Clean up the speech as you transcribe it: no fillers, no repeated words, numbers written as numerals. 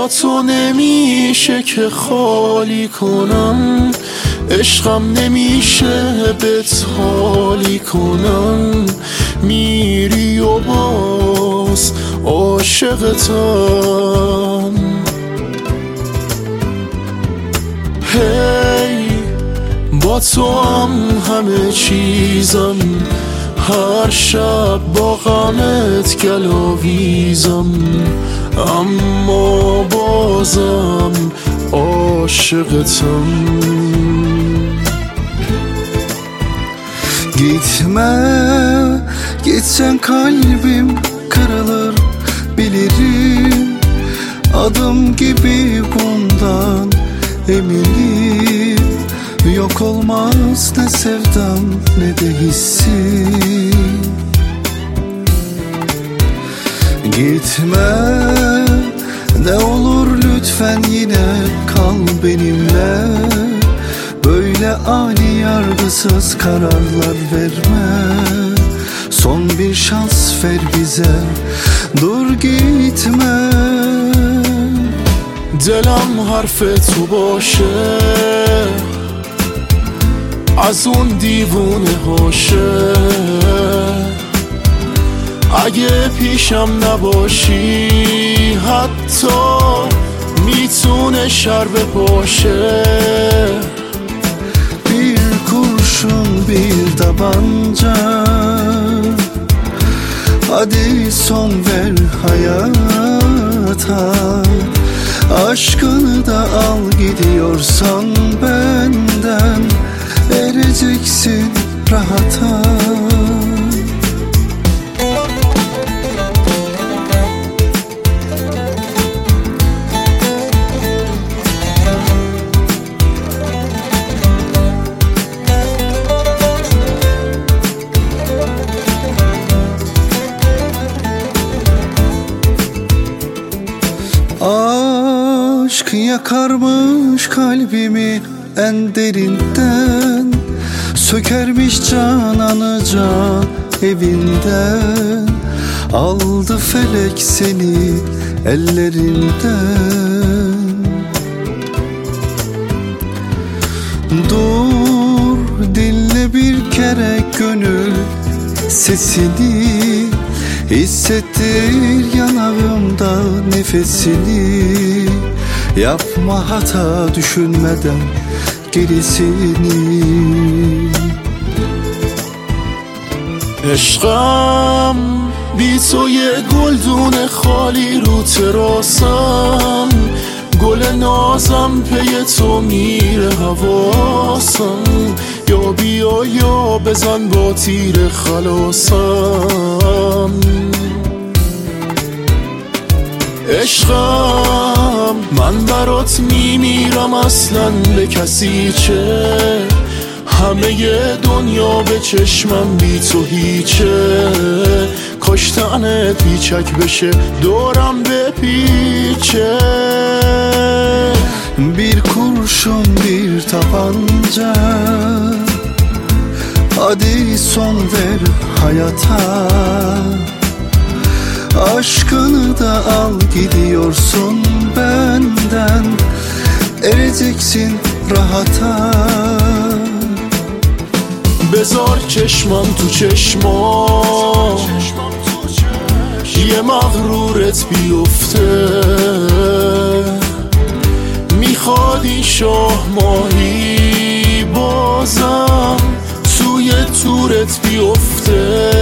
با تو نمیشه که خالی کنم، عشقم نمیشه بهت حالی کنم. میری و باز عاشقتم. هی با تو هم همه چیزم، هر شب با غمت گلاویزم، اما بازم عاشقتم. Gitme, gitsen kalbim kırılır bilirim. Adım gibi bundan eminim. Yok olmaz ne sevdam ne de hissim. Gitme, ne olur lütfen yine kal benimle. Böyle ani yargısız kararlar verme. Son bir şans ver bize, dur gitme. دلم حرف تو باشه، از اون دیوونه هاشه. اگه پیشم نباشی حتی میتونه شر بپاشه. Bir kurşun bir tabanca, hadi son ver hayata. Aşkını da al gidiyorsan benden, ereceksin rahata. Aşk yakarmış kalbimi en derinden, sökermiş cananı can evinden. Aldı felek seni ellerinden. Dur dinle bir kere gönül sesini, hissettir yanağımda nefesini. Yapma hata düşünmeden gerisini. عشقم بی تو یه گلدون خالی رو تراسم، گل نازم پی تو میره حواسم. یا بیا یا بزن با تیر خلاصم. عشقم من برات میمیرم اصلا به کسی چه. همه دنیا به چشمم بی تو هیچه. کاش تنت پیچک بشه دورم بپیچه. Bir kurşun bir tabanca, hadi son ver hayata. Aşkını da al gidiyorsun benden, ereceksin rahata. بذار چشمم تو چشمام، یه مغرورت بیفته. میخواد این شاه ماهی بازم توی تورت بیفته.